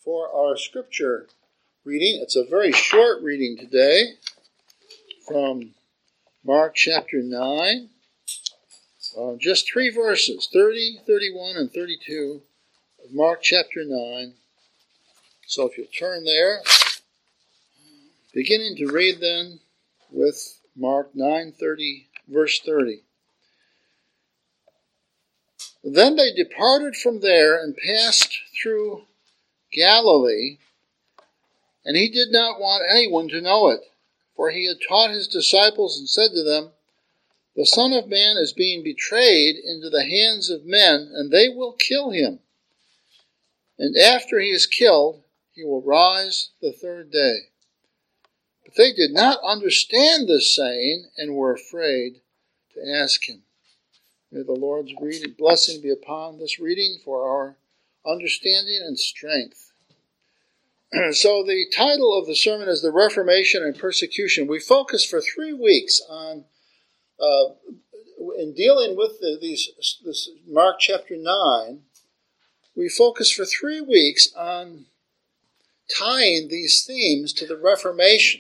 for our scripture reading. It's a very short reading today from Mark chapter 9. Just 3 verses, 30, 31, and 32 of Mark chapter 9. So if you'll turn there, beginning to read then with Mark 9:30, verse 30. Then they departed from there and passed through Galilee, and he did not want anyone to know it, for he had taught his disciples and said to them, "The Son of Man is being betrayed into the hands of men, and they will kill him. And after he is killed, he will rise the third day." But they did not understand this saying, and were afraid to ask him. May the Lord's blessing be upon this reading for our understanding and strength. So the title of the sermon is The Reformation and Persecution. We focused for 3 weeks on, in dealing with this Mark chapter 9, we focused for 3 weeks on tying these themes to the Reformation,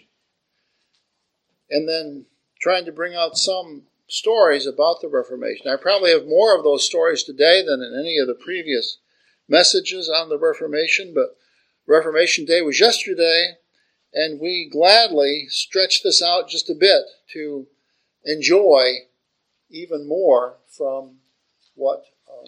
and then trying to bring out some stories about the Reformation. I probably have more of those stories today than in any of the previous messages on the Reformation, but Reformation Day was yesterday, and we gladly stretch this out just a bit to enjoy even more from what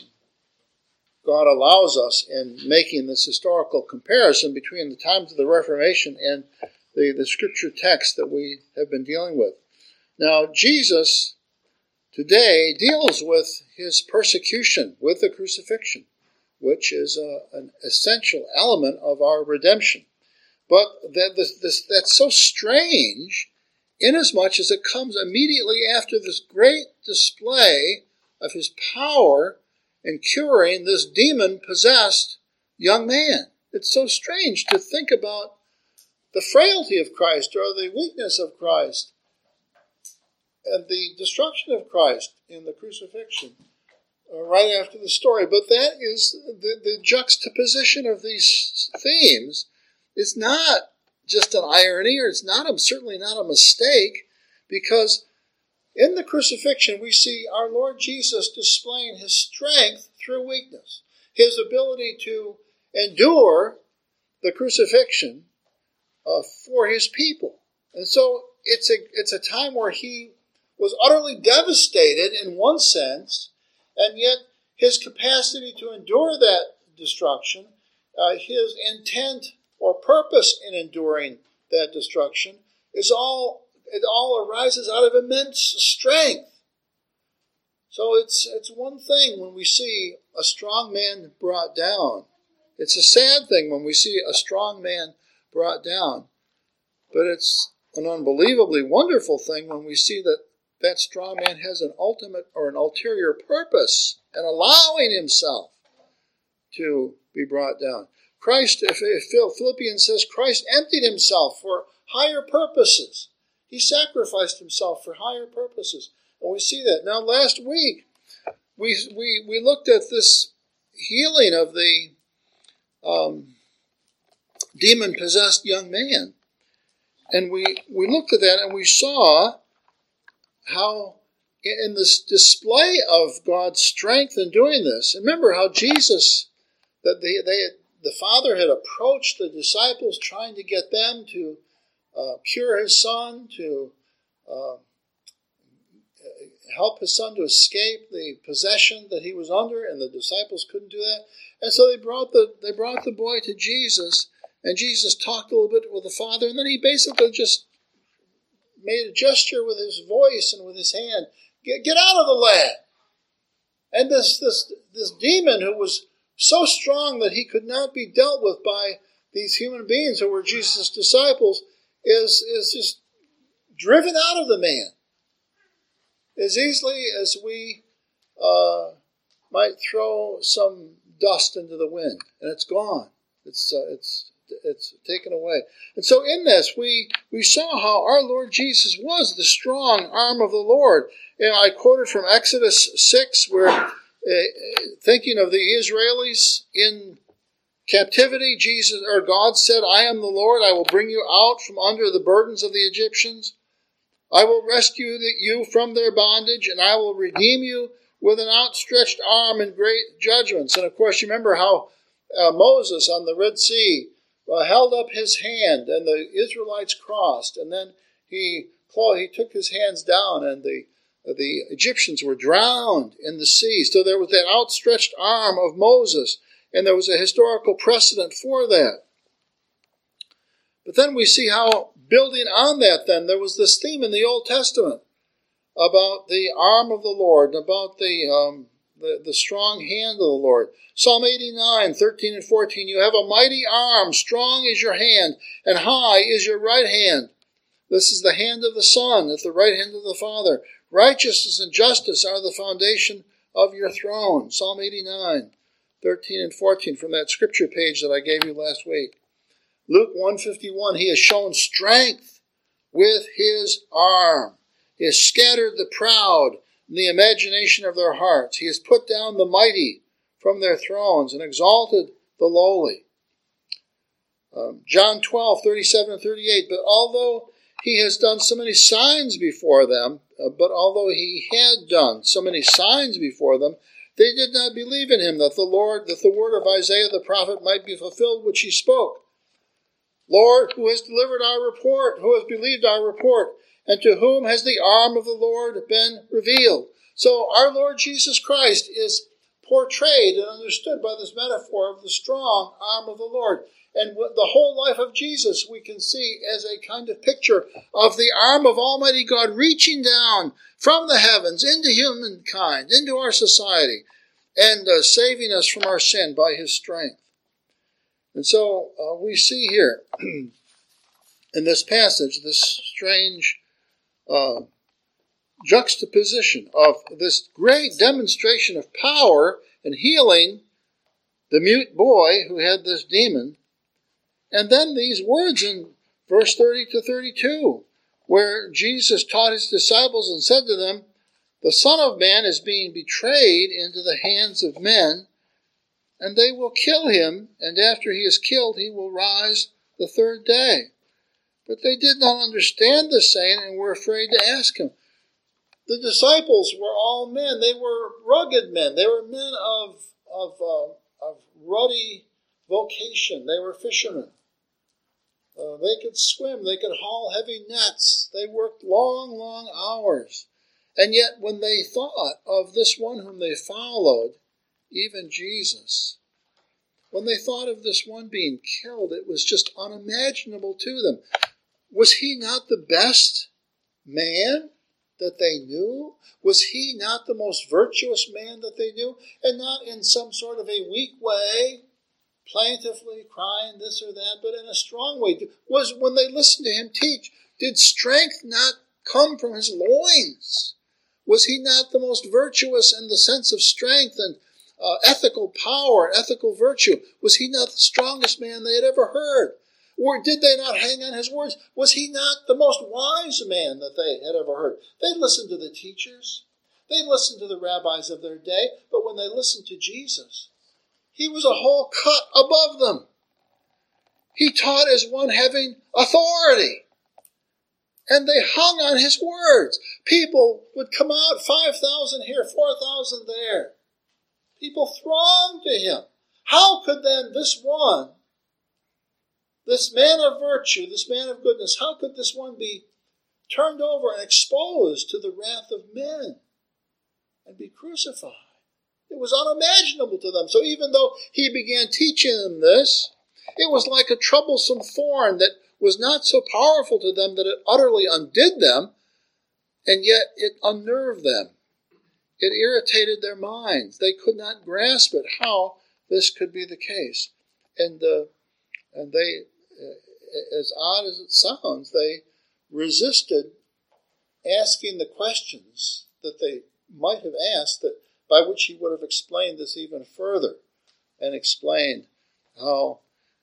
God allows us in making this historical comparison between the times of the Reformation and the scripture text that we have been dealing with. Now, Jesus today deals with his persecution, with the crucifixion, which is an essential element of our redemption. But that's so strange, inasmuch as it comes immediately after this great display of his power in curing this demon-possessed young man. It's so strange to think about the frailty of Christ, or the weakness of Christ, and the destruction of Christ in the crucifixion right after the story. But that is the juxtaposition of these themes. It's not just an irony, or it's certainly not a mistake, because in the crucifixion we see our Lord Jesus displaying his strength through weakness, his ability to endure the crucifixion for his people. And so it's a time where he was utterly devastated in one sense, and yet his capacity to endure that destruction, his intent or purpose in enduring that destruction, it all arises out of immense strength. So it's one thing when we see a strong man brought down. It's a sad thing when we see a strong man brought down. But it's an unbelievably wonderful thing when we see that strong man has an ultimate or an ulterior purpose in allowing himself to be brought down. Christ, if Philippians says, Christ emptied himself for higher purposes. He sacrificed himself for higher purposes. And we see that. Now, last week, we looked at this healing of the demon-possessed young man. And we looked at that, and we saw how in this display of God's strength in doing this, remember how Jesus, that the Father had approached the disciples trying to get them to cure his son, to help his son to escape the possession that he was under, and the disciples couldn't do that. And so they brought the boy to Jesus, and Jesus talked a little bit with the Father, and then he basically just made a gesture with his voice and with his hand. Get out of the lad. And this demon, who was so strong that he could not be dealt with by these human beings who were Jesus' disciples, is just driven out of the man as easily as we might throw some dust into the wind, and it's gone. It's taken away. And so in this, we saw how our Lord Jesus was the strong arm of the Lord. And I quoted from Exodus 6, where thinking of the Israelis in captivity, God said, I am the Lord. I will bring you out from under the burdens of the Egyptians. I will rescue you from their bondage, and I will redeem you with an outstretched arm and great judgments. And of course, you remember how Moses on the Red Sea held up his hand, and the Israelites crossed, and then he took his hands down, and the Egyptians were drowned in the sea. So there was that outstretched arm of Moses, and there was a historical precedent for that. But then we see how, building on that then, there was this theme in the Old Testament about the arm of the Lord, about the strong hand of the Lord. Psalm 89, 13 and 14, you have a mighty arm, strong is your hand, and high is your right hand. This is the hand of the Son at the right hand of the Father. Righteousness and justice are the foundation of your throne. Psalm 89, 13 and 14 from that scripture page that I gave you last week. Luke 1:51, he has shown strength with his arm. He has scattered the proud in the imagination of their hearts. He has put down the mighty from their thrones and exalted the lowly. John 12:37 and 38, but although he has done so many signs before them, they did not believe in him, that the word of Isaiah the prophet might be fulfilled, which he spoke. Lord, who has delivered our report? Who has believed our report? And to whom has the arm of the Lord been revealed? So our Lord Jesus Christ is portrayed and understood by this metaphor of the strong arm of the Lord. And the whole life of Jesus we can see as a kind of picture of the arm of Almighty God reaching down from the heavens into humankind, into our society, and saving us from our sin by his strength. And so we see here in this passage this strange juxtaposition of this great demonstration of power and healing the mute boy who had this demon, and then these words in verse 30 to 32, where Jesus taught his disciples and said to them, the Son of Man is being betrayed into the hands of men, and they will kill him, and after he is killed, he will rise the third day. But they did not understand this saying and were afraid to ask him. The disciples were all men. They were rugged men. They were men of ruddy vocation. They were fishermen. They could swim. They could haul heavy nets. They worked long, long hours. And yet when they thought of this one whom they followed, even Jesus, when they thought of this one being killed, it was just unimaginable to them. Was he not the best man that they knew? Was he not the most virtuous man that they knew? And not in some sort of a weak way, plaintively crying this or that, but in a strong way. Was, when they listened to him teach, did strength not come from his loins? Was he not the most virtuous in the sense of strength and ethical power, ethical virtue? Was he not the strongest man they had ever heard? Or did they not hang on his words? Was he not the most wise man that they had ever heard? They listened to the teachers. They listened to the rabbis of their day. But when they listened to Jesus, he was a whole cut above them. He taught as one having authority. And they hung on his words. People would come out, 5,000 here, 4,000 there. People thronged to him. How could then this one, this man of virtue, this man of goodness, how could this one be turned over and exposed to the wrath of men and be crucified? It was unimaginable to them. So even though he began teaching them this, it was like a troublesome thorn that was not so powerful to them that it utterly undid them, and yet it unnerved them. It irritated their minds. They could not grasp it, how this could be the case. And they, as odd as it sounds, they resisted asking the questions that they might have asked, that by which he would have explained this even further, and explained how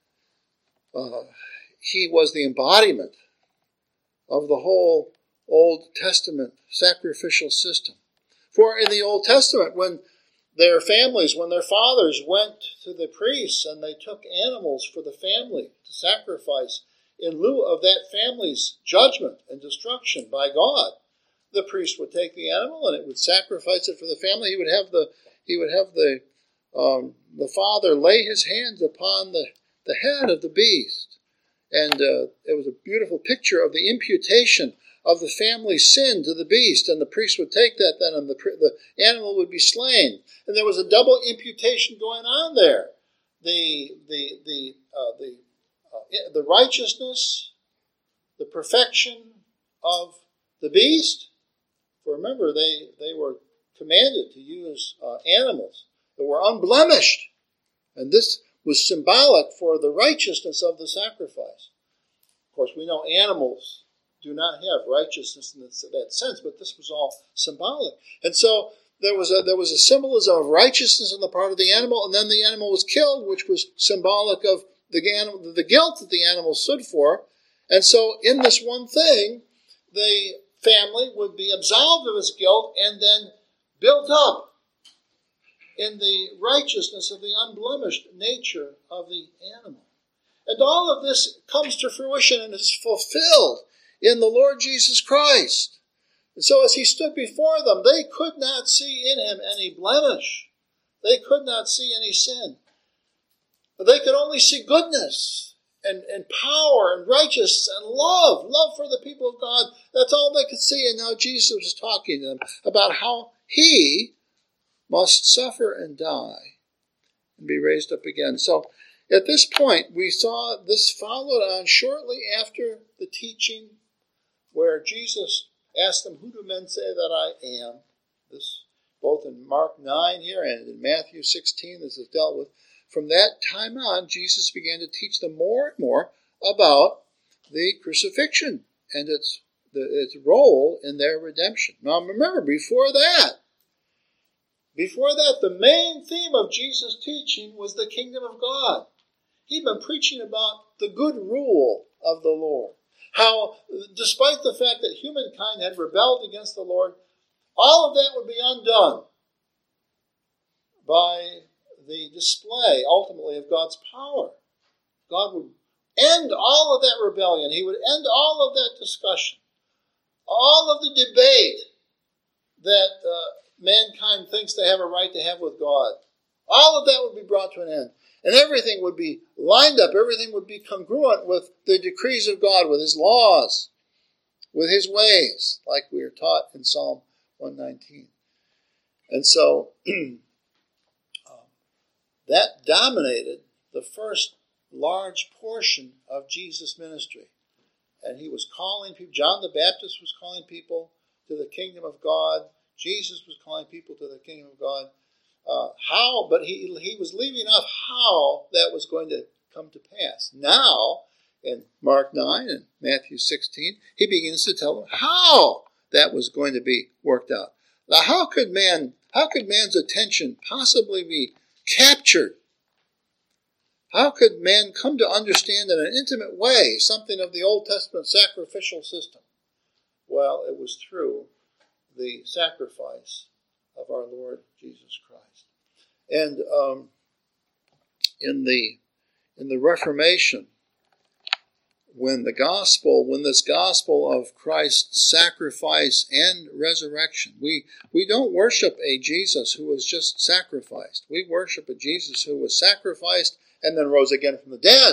he was the embodiment of the whole Old Testament sacrificial system. For in the Old Testament, when their families, when their fathers went to the priests and they took animals for the family to sacrifice in lieu of that family's judgment and destruction by God, the priest would take the animal and it would sacrifice it for the family. He would have the father lay his hands upon the head of the beast. And it was a beautiful picture of the imputation of the family's sin to the beast. And the priest would take that then, and the animal would be slain. And there was a double imputation going on there. The righteousness, the perfection of the beast. For remember, they were commanded to use animals that were unblemished. And this was symbolic for the righteousness of the sacrifice. Of course, we know animals do not have righteousness in that sense, but this was all symbolic. And so there was a symbolism of righteousness on the part of the animal, and then the animal was killed, which was symbolic of the guilt that the animal stood for. And so in this one thing, the family would be absolved of its guilt and then built up in the righteousness of the unblemished nature of the animal. And all of this comes to fruition and is fulfilled in the Lord Jesus Christ. And so as he stood before them, they could not see in him any blemish. They could not see any sin. They could only see goodness and power and righteousness and love for the people of God. That's all they could see. And now Jesus was talking to them about how he must suffer and die and be raised up again. So at this point, we saw this followed on shortly after the teaching where Jesus asked them, "Who do men say that I am?" This, both in Mark 9 here and in Matthew 16, this is dealt with. From that time on, Jesus began to teach them more and more about the crucifixion and its role in their redemption. Now remember, before that, the main theme of Jesus' teaching was the kingdom of God. He'd been preaching about the good rule of the Lord. How, despite the fact that humankind had rebelled against the Lord, all of that would be undone by the display, ultimately, of God's power. God would end all of that rebellion. He would end all of that discussion, all of the debate that mankind thinks they have a right to have with God. All of that would be brought to an end. And everything would be lined up. Everything would be congruent with the decrees of God, with his laws, with his ways, like we are taught in Psalm 119. And so that dominated the first large portion of Jesus' ministry. And he was calling people, John the Baptist was calling people to the kingdom of God. Jesus was calling people to the kingdom of God. But he was leaving off how that was going to come to pass. Now, in Mark 9 and Matthew 16, he begins to tell them how that was going to be worked out. Now, how could man's attention possibly be captured? How could man come to understand in an intimate way something of the Old Testament sacrificial system? Well, it was through the sacrifice of our Lord Jesus Christ. And in the Reformation, when this gospel of Christ's sacrifice and resurrection, we don't worship a Jesus who was just sacrificed. We worship a Jesus who was sacrificed and then rose again from the dead.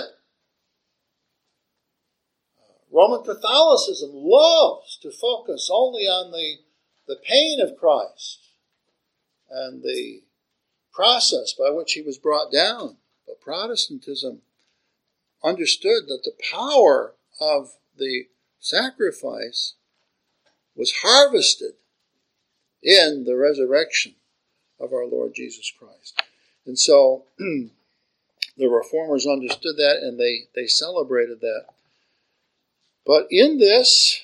Roman Catholicism loves to focus only on the pain of Christ and the process by which he was brought down. But Protestantism understood that the power of the sacrifice was harvested in the resurrection of our Lord Jesus Christ. And so the Reformers understood that, and they celebrated that. But in this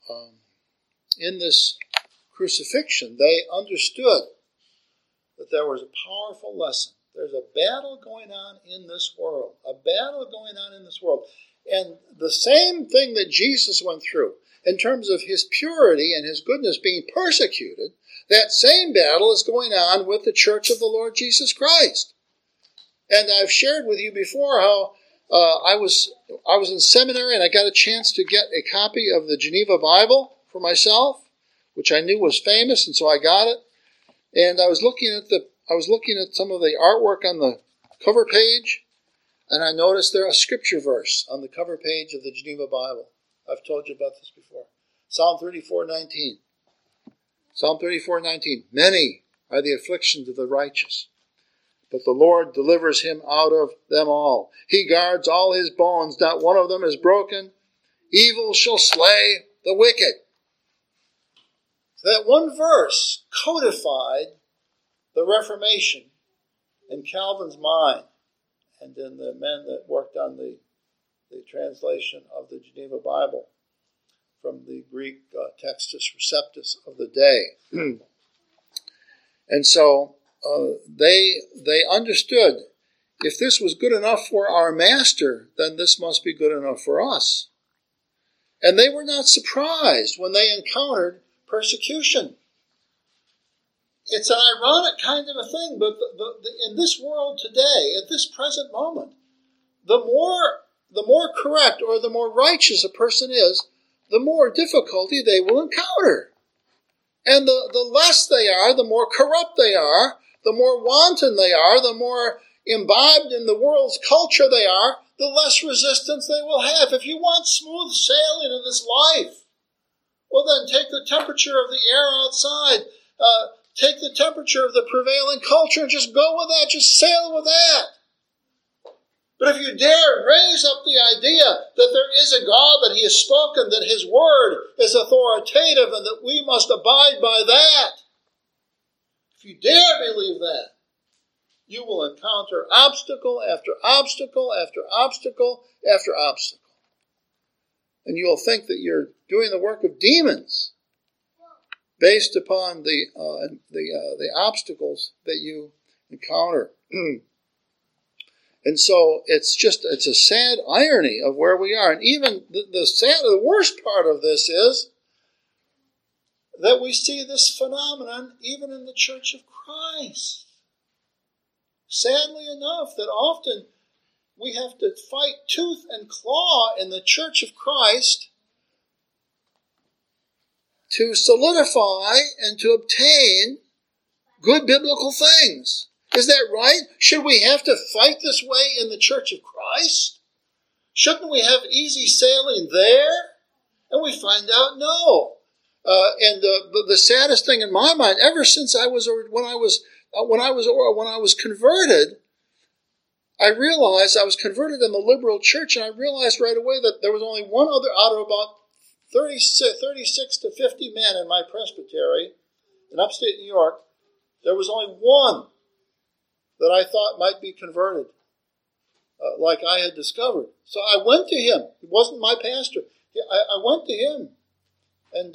crucifixion, they understood that there was a powerful lesson. There's a battle going on in this world. And the same thing that Jesus went through in terms of his purity and his goodness being persecuted, That same battle is going on with the Church of the Lord Jesus Christ. And I've shared with you before how I was in seminary and I got a chance to get a copy of the Geneva Bible for myself, which I knew was famous, and so I got it. And I was looking at some of the artwork on the cover page, and I noticed there a scripture verse on the cover page of the Geneva Bible. I've told you about this before. Psalm 34:19. Psalm 34:19. Many are the afflictions of the righteous, but the Lord delivers him out of them all. He guards all his bones, not one of them is broken. Evil shall slay the wicked. That one verse codified the Reformation in Calvin's mind and in the men that worked on the translation of the Geneva Bible from the Greek Textus Receptus of the day. And so they understood, if this was good enough for our master, then this must be good enough for us. And they were not surprised when they encountered persecution. It's an ironic kind of a thing, but in this world today, at this present moment, the more correct or the more righteous a person is, the more difficulty they will encounter. And the less they are, the more corrupt they are, the more wanton they are, the more imbibed in the world's culture they are, the less resistance they will have. If you want smooth sailing in this life, well then take the temperature of the air outside, take the temperature of the prevailing culture and just go with that, just sail with that. But if you dare raise up the idea that there is a God, that he has spoken, that his word is authoritative and that we must abide by that, if you dare believe that, you will encounter obstacle after obstacle after obstacle after obstacle. And you'll think that you're doing the work of demons based upon the obstacles that you encounter. And so it's a sad irony of where we are. And even the worst part of this is that we see this phenomenon even in the Church of Christ. Sadly enough, that often we have to fight tooth and claw in the Church of Christ to solidify and to obtain good biblical things. Is that right? Should we have to fight this way in the Church of Christ? Shouldn't we have easy sailing there? And we find out no. And the saddest thing in my mind, ever since when I was converted, I realized I was converted in the liberal church, and I realized right away that there was only one other out of about 36 to 50 men in my presbytery in upstate New York. There was only one that I thought might be converted, like I had discovered. So I went to him. He wasn't my pastor. I went to him and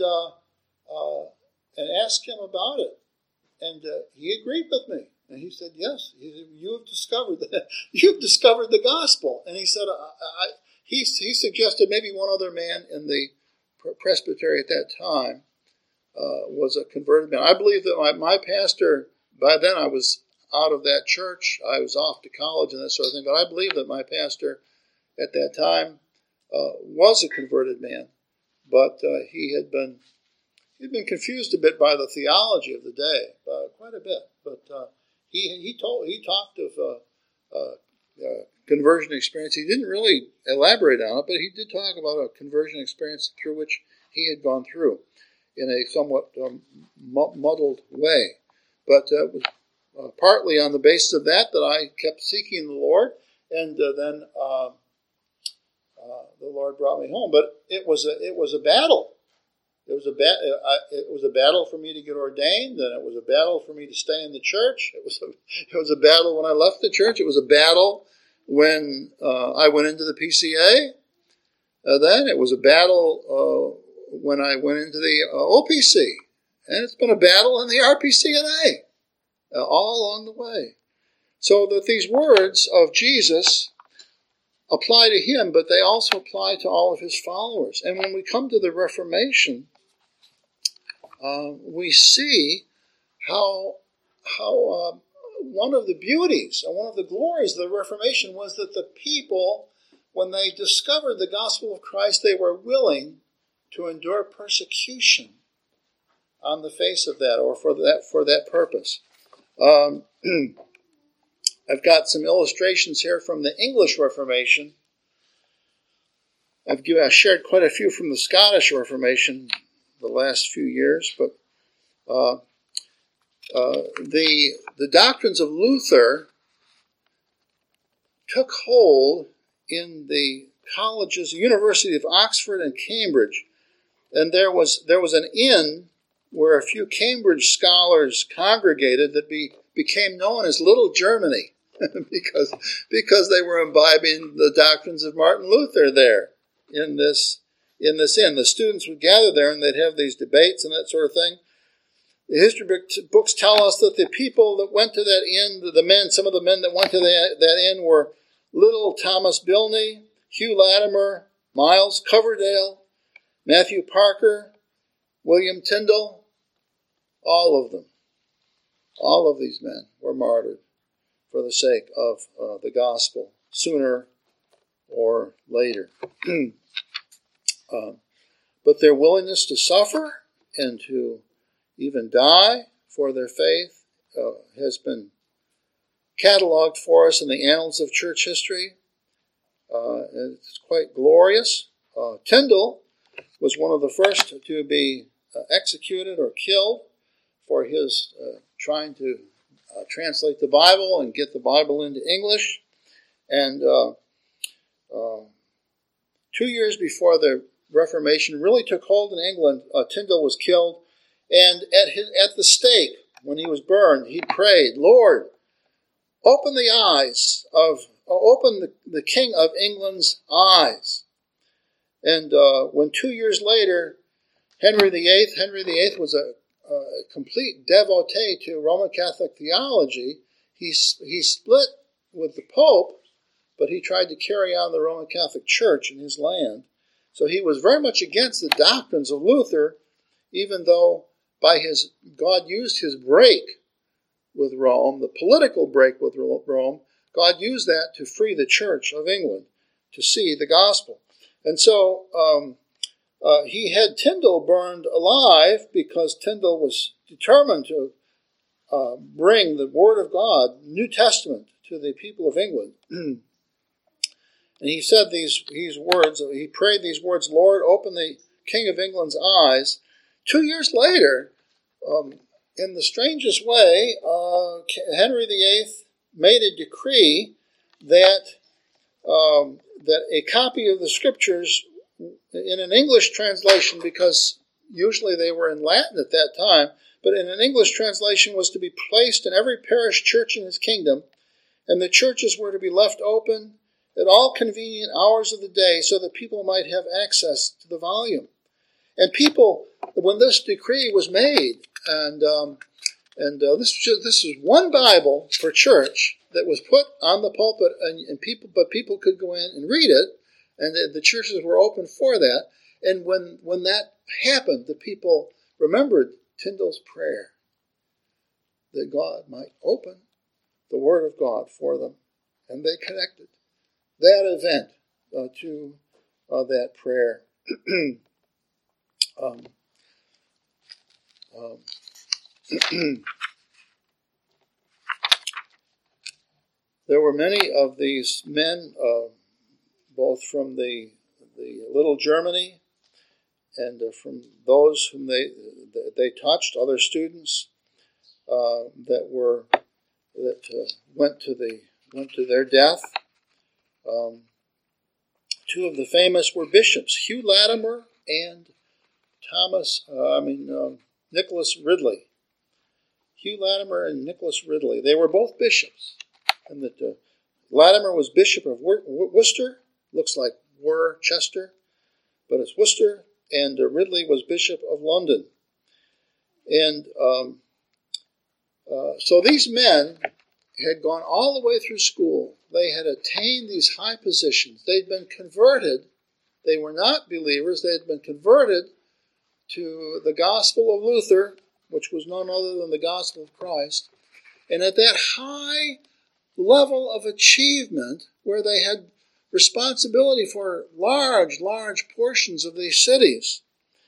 asked him about it. And he agreed with me. And he said, yes, you have discovered that. You've discovered the gospel. And he said, he suggested maybe one other man in the presbytery at that time was a converted man. I believe that my pastor, by then I was out of that church. I was off to college and that sort of thing. But I believe that my pastor at that time was a converted man. But he'd been confused a bit by the theology of the day, quite a bit. But he talked of conversion experience. He didn't really elaborate on it, but he did talk about a conversion experience through which he had gone through in a somewhat muddled way. But partly on the basis of that I kept seeking the Lord, and then the Lord brought me home. But it was a battle. It was a battle for me to get ordained, and it was a battle for me to stay in the church. It was a battle when I left the church. It was a battle when I went into the PCA. Then it was a battle when I went into the OPC, and it's been a battle in the RPCNA all along the way. So that these words of Jesus apply to him, but they also apply to all of his followers. And when we come to the Reformation, we see how one of the beauties and one of the glories of the Reformation was that the people, when they discovered the gospel of Christ, they were willing to endure persecution on the face of that, or for that purpose. I've got some illustrations here from the English Reformation. I've shared quite a few from the Scottish Reformation the last few years, but the doctrines of Luther took hold in the colleges, University of Oxford and Cambridge, and there was an inn where a few Cambridge scholars congregated that became known as Little Germany because they were imbibing the doctrines of Martin Luther there in this inn. The students would gather there and they'd have these debates and that sort of thing. The history books tell us that the people that went to that inn, some of the men that went to that inn were little Thomas Bilney, Hugh Latimer, Miles Coverdale, Matthew Parker, William Tyndale, all of them. All of these men were martyred for the sake of the gospel, sooner or later. But their willingness to suffer and to even die for their faith has been cataloged for us in the annals of church history. It's quite glorious. Tyndale was one of the first to be executed or killed for his trying to translate the Bible and get the Bible into English. And 2 years before the Reformation really took hold in England, Tyndale was killed. And at the stake, when he was burned, he prayed, "Lord, open the King of England's eyes." And when 2 years later, Henry VIII was a complete devotee to Roman Catholic theology. He split with the Pope, but he tried to carry on the Roman Catholic Church in his land. So he was very much against the doctrines of Luther, even though God used his break with Rome, the political break with Rome. God used that to free the Church of England to see the gospel. And so he had Tyndale burned alive because Tyndale was determined to bring the Word of God, New Testament, to the people of England. And he said these words, he prayed these words, "Lord, open the King of England's eyes." 2 years later, in the strangest way, Henry VIII made a decree that a copy of the Scriptures in an English translation, because usually they were in Latin at that time, but in an English translation was to be placed in every parish church in his kingdom, and the churches were to be left open at all convenient hours of the day so that people might have access to the volume. And people, when this decree was made, and this is one Bible per church that was put on the pulpit, but people could go in and read it, and the churches were open for that. And when that happened, the people remembered Tyndale's prayer that God might open the Word of God for them, and they connected that event to that prayer. There were many of these men, both from the Little Germany and from those whom they touched, other students that went to their death. Two of the famous were bishops, Hugh Latimer and Nicholas Ridley. Hugh Latimer and Nicholas Ridley. They were both bishops. And that Latimer was Bishop of Worcester. Looks like Worcester, but it's Worcester. And Ridley was Bishop of London. And so these men had gone all the way through school. They had attained these high positions. They'd been converted. They were not believers. They had been converted to the gospel of Luther which was none other than the gospel of Christ. And at that high level of achievement, where they had responsibility for large portions of these cities,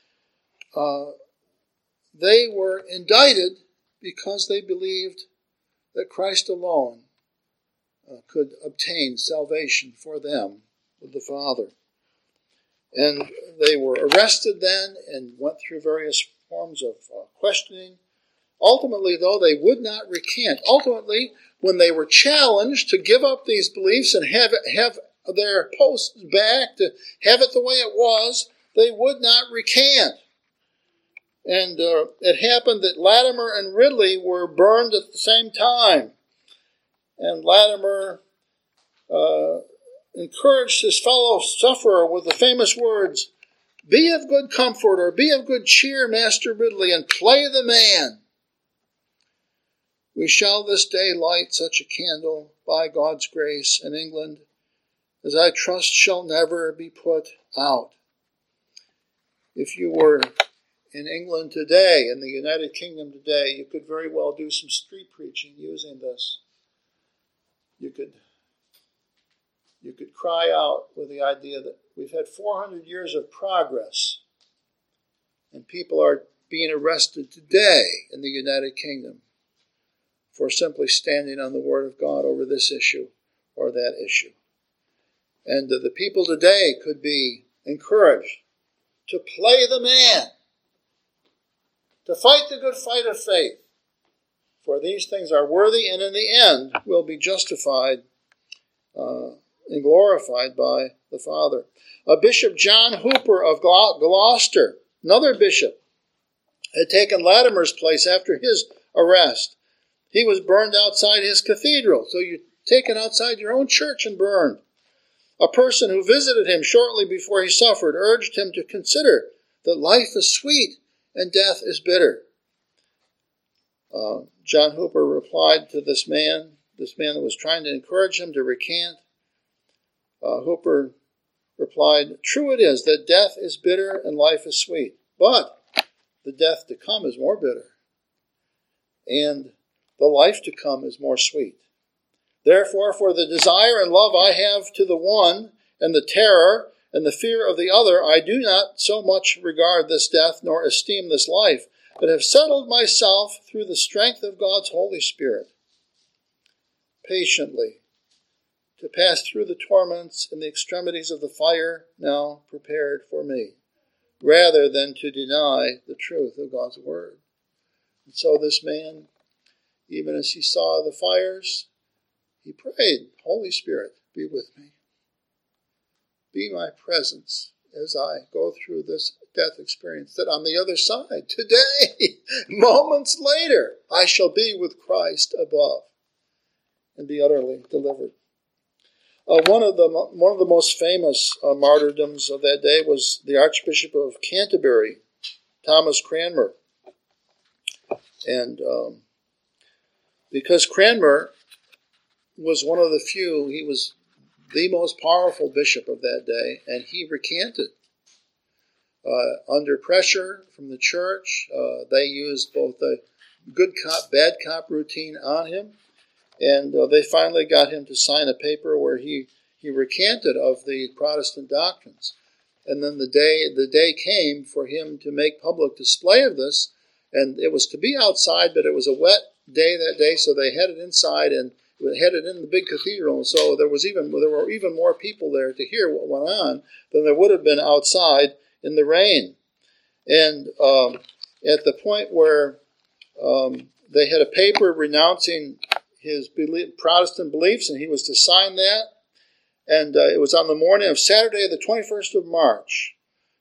they were indicted because they believed that Christ alone could obtain salvation for them with the Father. And they were arrested then and went through various forms of questioning. Ultimately, though, they would not recant. Ultimately, when they were challenged to give up these beliefs and have their posts back, to have it the way it was, they would not recant. And it happened that Latimer and Ridley were burned at the same time. And Latimer encouraged his fellow sufferer with the famous words, "Be of good comfort, or be of good cheer, Master Ridley, and play the man. We shall this day light such a candle, by God's grace, in England, as I trust shall never be put out." If you were in England today, in the United Kingdom today, you could very well do some street preaching using this. You could cry out with the idea that we've had 400 years of progress, and people are being arrested today in the United Kingdom for simply standing on the Word of God over this issue or that issue. And the people today could be encouraged to play the man, to fight the good fight of faith, for these things are worthy, and in the end will be justified and glorified by the Father. Bishop John Hooper of Gloucester, another bishop, had taken Latimer's place after his arrest. He was burned outside his cathedral, so you're taken outside your own church and burned. A person who visited him shortly before he suffered urged him to consider that life is sweet and death is bitter. John Hooper replied to this man that was trying to encourage him to recant. Hooper replied, "True it is that death is bitter and life is sweet, but the death to come is more bitter, and the life to come is more sweet. Therefore, for the desire and love I have to the one, and the terror and the fear of the other, I do not so much regard this death nor esteem this life, but have settled myself through the strength of God's Holy Spirit patiently to pass through the torments and the extremities of the fire now prepared for me, rather than to deny the truth of God's word." And so this man, even as he saw the fires, he prayed, "Holy Spirit, be with me. Be my presence as I go through this death experience, that on the other side, today, moments later, I shall be with Christ above and be utterly delivered." One of the most famous martyrdoms of that day was the Archbishop of Canterbury, Thomas Cranmer. And because Cranmer was one of the few, he was the most powerful bishop of that day, and he recanted. Under pressure from the church, they used both the good cop, bad cop routine on him, and they finally got him to sign a paper where he recanted of the Protestant doctrines. And then the day came for him to make public display of this, and it was to be outside, but it was a wet day that day, so they had it inside and had it in the big cathedral. And so there were even more people there to hear what went on than there would have been outside in the rain. And at the point where they had a paper renouncing his Protestant beliefs, and he was to sign that. And it was on the morning of Saturday, the 21st of March,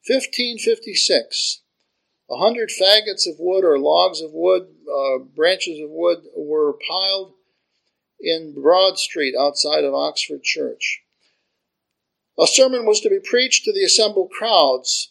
1556. 100 faggots of wood or logs of wood, branches of wood, were piled in Broad Street outside of Oxford Church. A sermon was to be preached to the assembled crowds.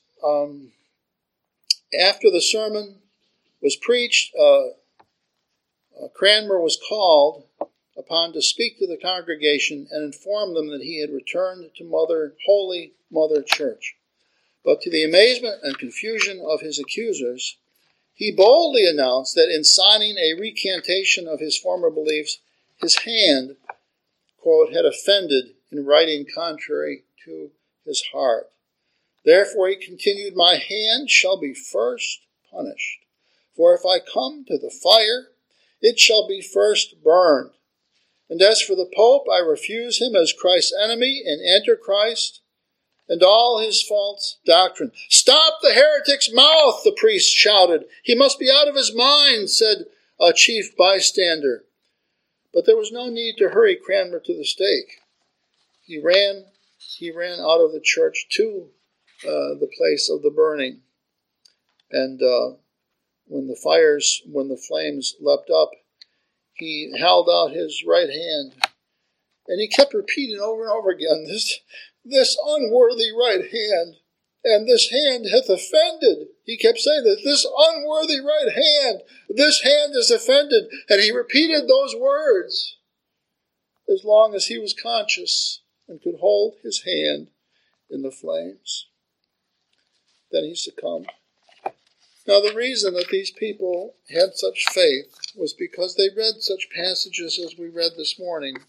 After the sermon was preached, Cranmer was called upon to speak to the congregation and inform them that he had returned to Holy Mother Church. But to the amazement and confusion of his accusers, he boldly announced that in signing a recantation of his former beliefs, his hand, quote, had offended in writing contrary to his heart. Therefore he continued, my hand shall be first punished. For if I come to the fire, it shall be first burned. And as for the Pope, I refuse him as Christ's enemy and Antichrist, and all his false doctrine. Stop the heretic's mouth, the priest shouted. He must be out of his mind, said a chief bystander. But there was no need to hurry Cranmer to the stake. He ran out of the church to the place of the burning. And when the flames leapt up, he held out his right hand, and he kept repeating over and over again, this unworthy right hand, and this hand hath offended. He kept saying that this unworthy right hand, this hand is offended. And he repeated those words as long as he was conscious and could hold his hand in the flames. Then he succumbed. Now, the reason that these people had such faith was because they read such passages as we read this morning,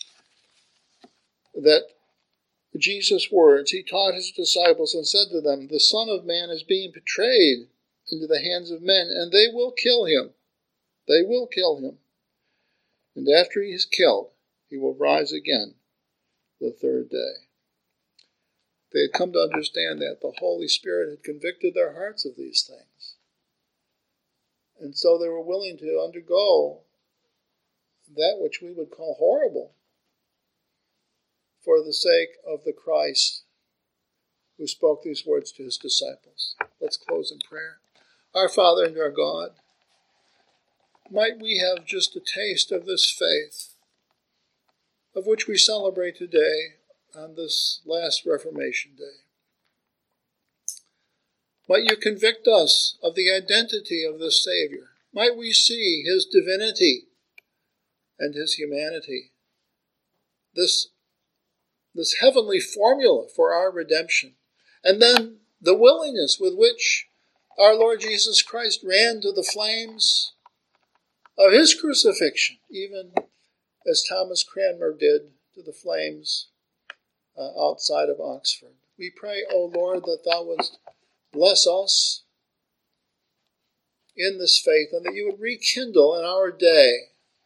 that Jesus' words, he taught his disciples and said to them, the Son of Man is being betrayed into the hands of men, and they will kill him. They will kill him. And after he is killed, he will rise again the third day. They had come to understand that the Holy Spirit had convicted their hearts of these things. And so they were willing to undergo that which we would call horrible for the sake of the Christ who spoke these words to his disciples. Let's close in prayer. Our Father and our God, might we have just a taste of this faith, of which we celebrate today on this last Reformation Day. Might you convict us of the identity of this Savior. Might we see his divinity and his humanity. This heavenly formula for our redemption. And then the willingness with which our Lord Jesus Christ ran to the flames of his crucifixion, even as Thomas Cranmer did to the flames outside of Oxford. We pray, O Lord, that thou wouldst bless us in this faith, and that you would rekindle in our day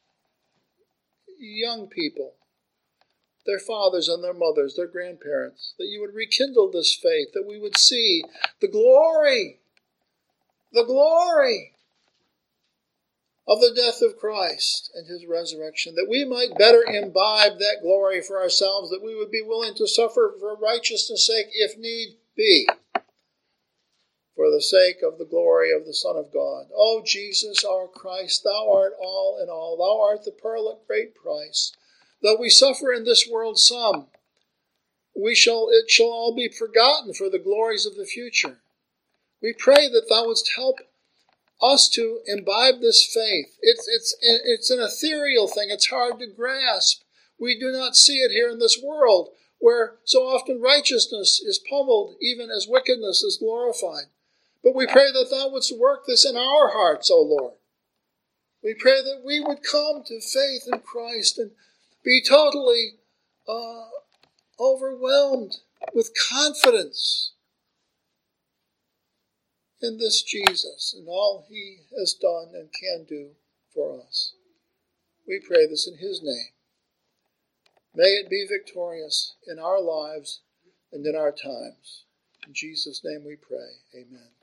young people, their fathers and their mothers, their grandparents, that you would rekindle this faith, that we would see the glory of the death of Christ and his resurrection, that we might better imbibe that glory for ourselves, that we would be willing to suffer for righteousness' sake if need be, for the sake of the glory of the Son of God. O Jesus, our Christ, thou art all in all. Thou art the pearl at great price. Though we suffer in this world some, it shall all be forgotten for the glories of the future. We pray that thou wouldst help us to imbibe this faith. It's an ethereal thing. It's hard to grasp. We do not see it here in this world, where so often righteousness is pummeled, even as wickedness is glorified. But we pray that thou wouldst work this in our hearts, O Lord. We pray that we would come to faith in Christ and be totally overwhelmed with confidence in this Jesus and all he has done and can do for us. We pray this in his name. May it be victorious in our lives and in our times. In Jesus' name we pray. Amen.